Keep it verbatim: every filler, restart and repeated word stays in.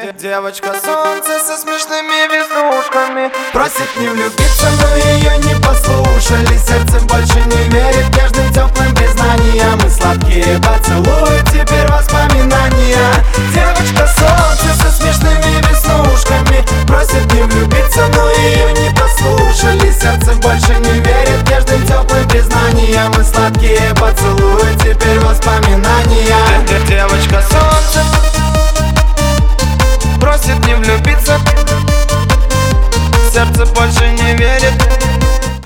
Девочка солнце со смешными веснушками просит не влюбиться, но ее не послушали. Сердце больше не верит нежным теплым признаниям и сладкие поцелуи, теперь воспоминания. Девочка солнце со смешными веснушками просит не влюбиться, но ее не послушали. Сердце больше не верит нежным теплым признаниям и сладкие поцелуи, теперь воспоминания. Девочка солнце просит не влюбиться, сердце больше не верит